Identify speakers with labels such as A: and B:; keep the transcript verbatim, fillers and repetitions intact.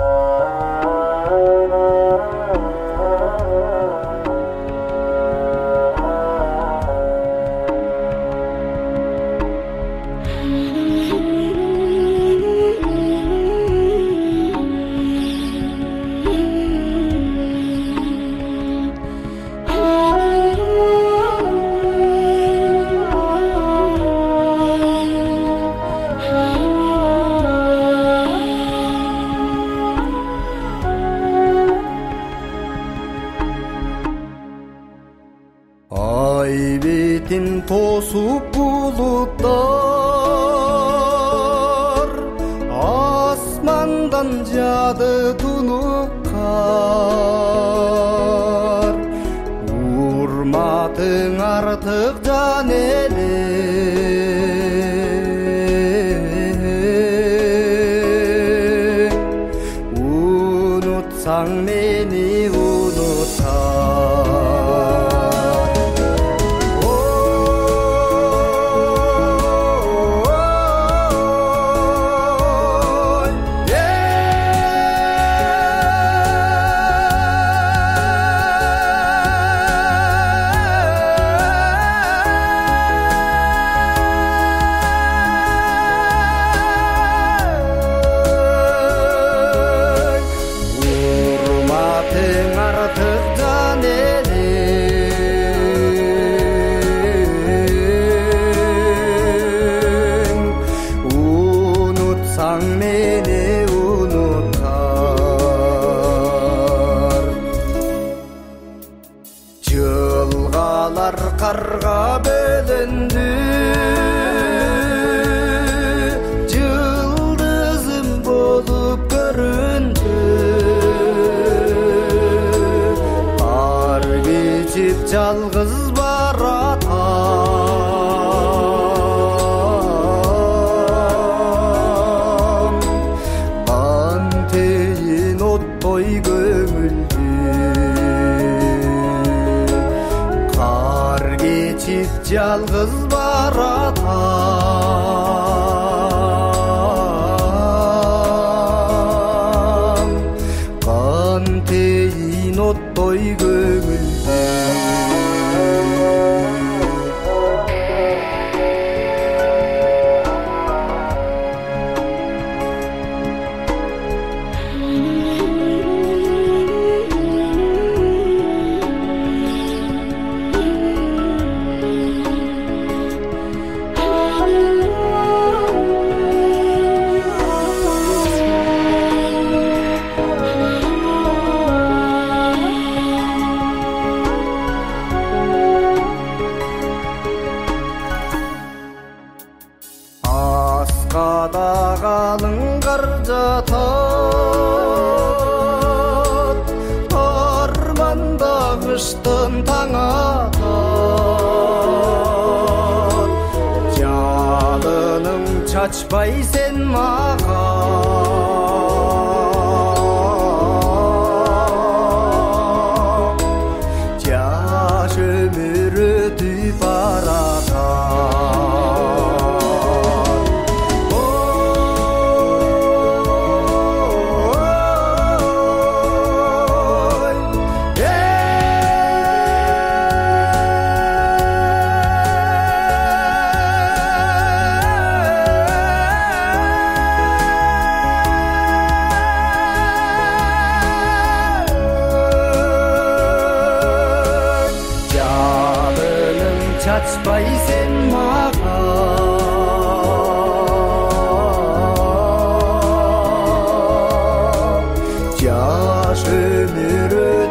A: Ай бетін тосып бұлттар, асмандан жады тұнық қар. Урматың артық жан елең, ұнытсаң мені ұнытар. Жылғалар қарға бөлінді, жылдызым болып көрінді. Қар кешіп жалғыз баратам, қантейін оттой көңілді. Geçip жалғыз баратам, қантейін оттой көңілді. Қадағаның қар жатат, арманда қыштың таң атат. Жалының шашпай сен маған, жаш өмір өтіп баратат. Шашпай сен маған, жаш өмір